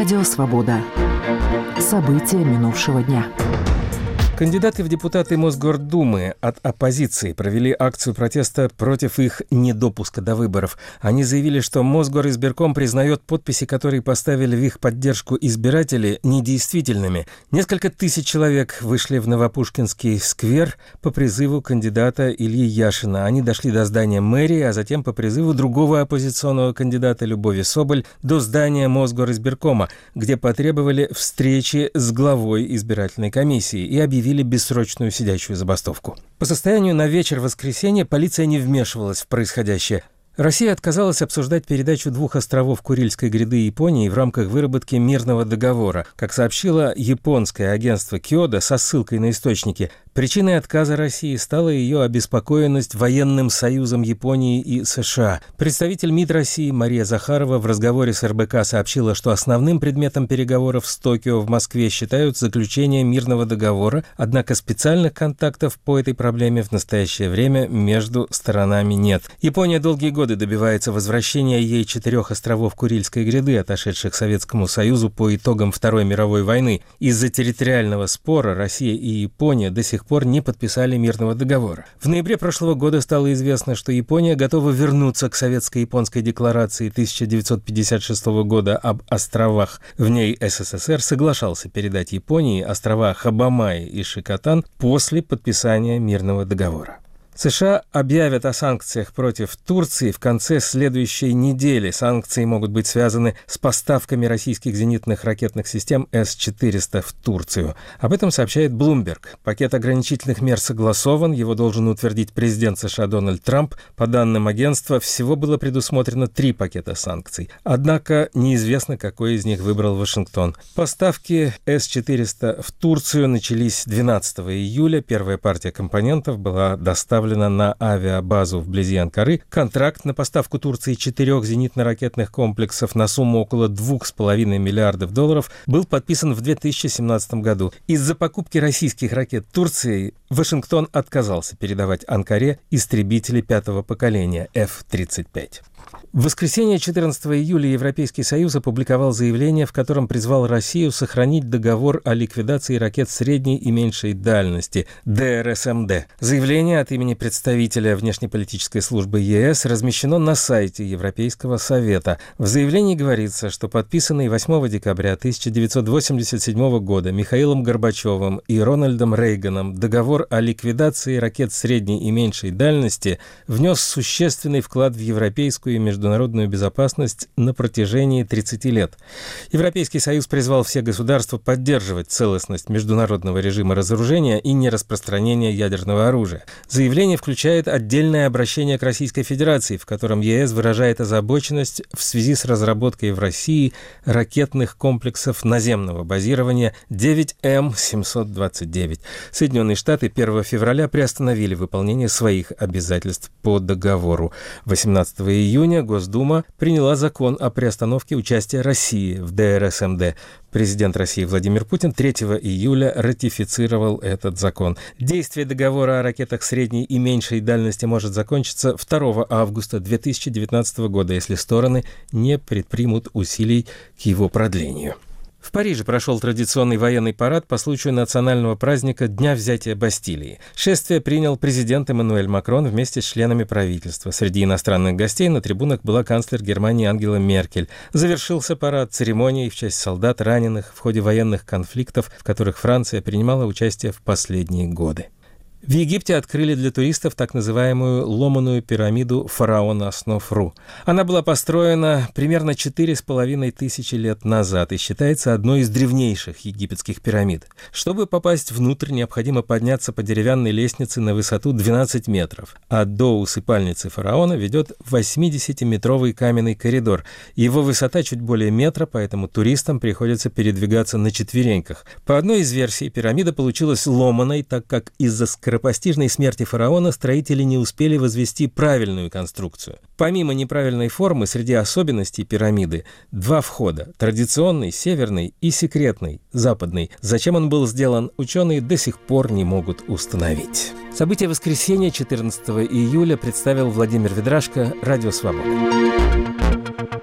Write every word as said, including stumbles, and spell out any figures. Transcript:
Радио «Свобода». События минувшего дня. Кандидаты в депутаты Мосгордумы от оппозиции провели акцию протеста против их недопуска до выборов. Они заявили, что Мосгоризбирком признает подписи, которые поставили в их поддержку избиратели, недействительными. Несколько тысяч человек вышли в Новопушкинский сквер по призыву кандидата Ильи Яшина. Они дошли до здания мэрии, а затем по призыву другого оппозиционного кандидата Любови Соболь до здания Мосгоризбиркома, где потребовали встречи с главой избирательной комиссии и объявили бессрочную сидячую забастовку. По состоянию на вечер воскресенья полиция не вмешивалась в происходящее. Россия отказалась обсуждать передачу двух островов Курильской гряды Японии в рамках выработки мирного договора. Как сообщило японское агентство Киодо со ссылкой на источники, причиной отказа России стала ее обеспокоенность военным союзом Японии и США. Представитель МИД России Мария Захарова в разговоре с эр бэ ка сообщила, что основным предметом переговоров с Токио в Москве считают заключение мирного договора, однако специальных контактов по этой проблеме в настоящее время между сторонами нет. Япония долгие годы добивается возвращения ей четырех островов Курильской гряды, отошедших Советскому Союзу по итогам Второй мировой войны. Из-за территориального спора Россия и Япония до сих пор не подписали мирного договора. В ноябре прошлого года стало известно, что Япония готова вернуться к советско-японской декларации тысяча девятьсот пятьдесят шестого года об островах. В ней эс эс эс эр соглашался передать Японии острова Хабамаи и Шикотан после подписания мирного договора. США объявят о санкциях против Турции в конце следующей недели. Санкции могут быть связаны с поставками российских зенитных ракетных систем эс четыреста в Турцию. Об этом сообщает Bloomberg. Пакет ограничительных мер согласован, его должен утвердить президент США Дональд Трамп. По данным агентства, всего было предусмотрено три пакета санкций. Однако неизвестно, какой из них выбрал Вашингтон. Поставки эс четыреста в Турцию начались двенадцатого июля. Первая партия компонентов была доставлена на авиабазу вблизи Анкары. Контракт на поставку Турции четырех зенитно-ракетных комплексов на сумму около двух с половиной миллиардов долларов был подписан в две тысячи семнадцатом году. Из-за покупки российских ракет Турции Вашингтон отказался передавать Анкаре истребители пятого поколения эф тридцать пять. В воскресенье четырнадцатого июля Европейский Союз опубликовал заявление, в котором призвал Россию сохранить договор о ликвидации ракет средней и меньшей дальности дэ эр эс эм дэ. Заявление от имени представителя внешнеполитической службы е эс размещено на сайте Европейского Совета. В заявлении говорится, что подписанный восьмого декабря тысяча девятьсот восемьдесят седьмого года Михаилом Горбачевым и Рональдом Рейганом договор о ликвидации ракет средней и меньшей дальности внес существенный вклад в европейскую и международную безопасность на протяжении тридцати лет. Европейский Союз призвал все государства поддерживать целостность международного режима разоружения и нераспространения ядерного оружия. Заявление включает отдельное обращение к Российской Федерации, в котором е эс выражает озабоченность в связи с разработкой в России ракетных комплексов наземного базирования девять эм семьсот двадцать девять. Соединенные Штаты первого февраля приостановили выполнение своих обязательств по договору. восемнадцатого июня Госдума приняла закон о приостановке участия России в дэ эр эс эм дэ. Президент России Владимир Путин третьего июля ратифицировал этот закон. Действие договора о ракетах средней и меньшей дальности может закончиться второго августа две тысячи девятнадцатого года, если стороны не предпримут усилий к его продлению. В Париже прошел традиционный военный парад по случаю национального праздника Дня взятия Бастилии. Шествие принял президент Эммануэль Макрон вместе с членами правительства. Среди иностранных гостей на трибунах была канцлер Германии Ангела Меркель. Завершился парад церемонией в честь солдат, раненых в ходе военных конфликтов, в которых Франция принимала участие в последние годы. В Египте открыли для туристов так называемую ломаную пирамиду фараона Снофру. Она была построена примерно четыре с половиной тысячи лет назад и считается одной из древнейших египетских пирамид. Чтобы попасть внутрь, необходимо подняться по деревянной лестнице на высоту двенадцать метров, а до усыпальницы фараона ведет восьмидесятиметровый каменный коридор. Его высота чуть более метра, поэтому туристам приходится передвигаться на четвереньках. По одной из версий, пирамида получилась ломаной, так как из-за скоропостижной смерти фараона строители не успели возвести правильную конструкцию. Помимо неправильной формы, среди особенностей пирамиды два входа – традиционный, северный и секретный, западный. Зачем он был сделан, ученые до сих пор не могут установить. События воскресенья четырнадцатого июля представил Владимир Ведрашко, Радио «Свобода».